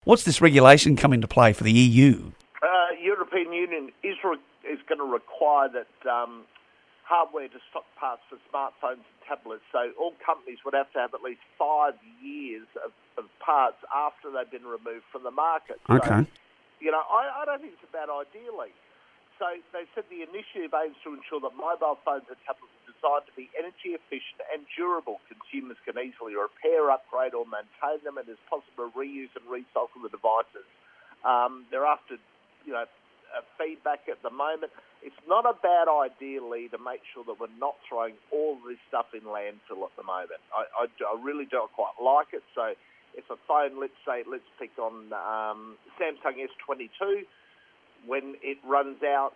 What's this regulation come into play for the EU? European Union is going to require that hardware to stock parts for smartphones and tablets. So all companies would have to have at least 5 years of parts after they've been removed from the market. Okay. So, I don't think it's a bad idea, Lee. So they said the initiative aims to ensure that mobile phones and tablets are designed to be energy efficient and durable. Consumers can easily repair, upgrade or maintain them, and it's possible to reuse and recycle the devices. They're after, feedback at the moment. It's not a bad idea, Lee, to make sure that we're not throwing all this stuff in landfill at the moment. I really don't quite like it. So if a phone, let's pick on Samsung S22, when it runs out,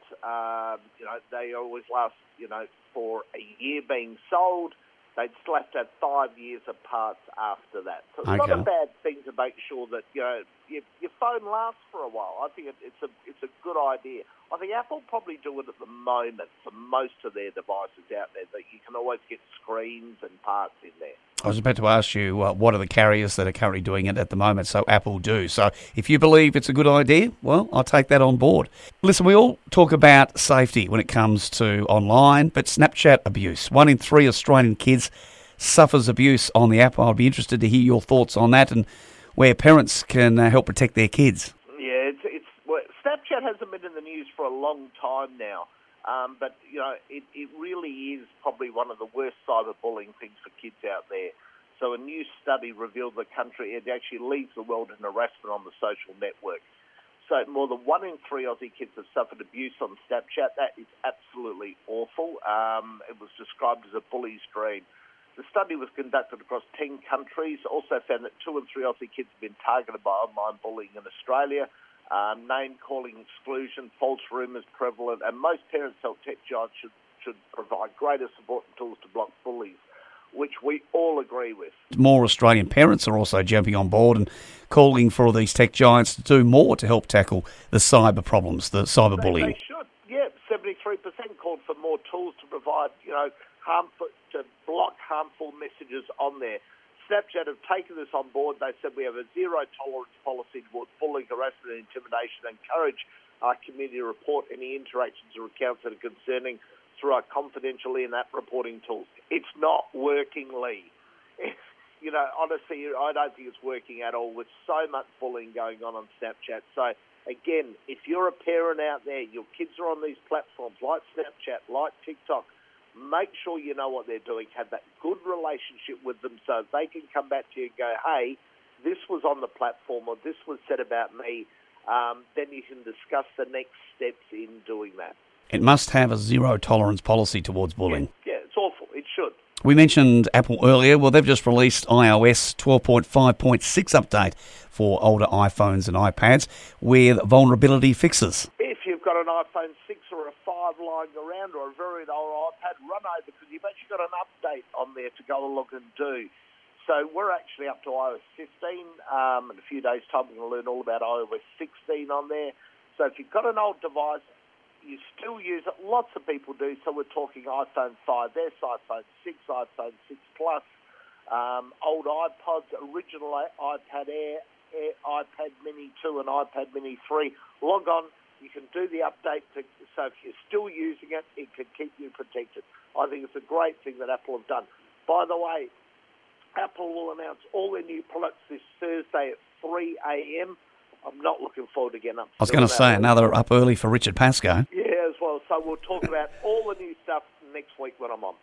they always last, for a year being sold. They'd still have to have 5 years of parts after that. So it's not a bad thing to make sure that your phone lasts for a while. I think it's a good idea. I think Apple probably do it at the moment for most of their devices out there, that you can always get screens and parts in there. I was about to ask you, what are the carriers that are currently doing it at the moment? So Apple do. So if you believe it's a good idea, well, I'll take that on board. Listen, we all talk about safety when it comes to online, but Snapchat abuse. 1 in 3 Australian kids suffers abuse on the app. I'd be interested to hear your thoughts on that and where parents can help protect their kids. Yeah, Snapchat hasn't been in the news for a long time now. But, it really is probably one of the worst cyberbullying things for kids out there. So a new study revealed the country it actually leads the world in harassment on the social network. So more than 1 in 3 Aussie kids have suffered abuse on Snapchat. That is absolutely awful. It was described as a bully's dream. The study was conducted across 10 countries, also found that 2 in 3 Aussie kids have been targeted by online bullying in Australia. Name-calling, exclusion, false rumours prevalent, and most parents felt tech giants should provide greater support and tools to block bullies, which we all agree with. More Australian parents are also jumping on board and calling for these tech giants to do more to help tackle the cyber problems, the cyberbullying. They should. Yeah, 73% called for more tools to provide, to block harmful messages on there. Snapchat have taken this on board. They said we have a zero-tolerance policy towards bullying, harassment and intimidation, and encourage our community to report any interactions or accounts that are concerning through our confidential in-app reporting tools. It's not working, Lee. Honestly, I don't think it's working at all with so much bullying going on Snapchat. So, again, if you're a parent out there, your kids are on these platforms like Snapchat, like TikTok, make sure you know what they're doing, have that good relationship with them so they can come back to you and go, hey, this was on the platform or this was said about me, then you can discuss the next steps in doing that. It must have a zero-tolerance policy towards bullying. Yeah, it's awful. It should. We mentioned Apple earlier. Well, they've just released iOS 12.5.6 update for older iPhones and iPads with vulnerability fixes. If you've got an iPhone 6 or a 5 lying around or a very old iPad, run over because you've actually got an update on there to go along and do. So we're actually up to iOS 15. In a few days' time, we're going to learn all about iOS 16 on there. So if you've got an old device, you still use it. Lots of people do. So we're talking iPhone 5S, iPhone 6, iPhone 6 Plus, old iPods, original iPad Air, iPad Mini 2 and iPad Mini 3. Log on. You can do the update, so if you're still using it, it can keep you protected. I think it's a great thing that Apple have done. By the way, Apple will announce all their new products this Thursday at 3 a.m. I'm not looking forward to getting up. I was going to say, another up early for Richard Pascoe. Yeah, as well. So we'll talk about all the new stuff next week when I'm on.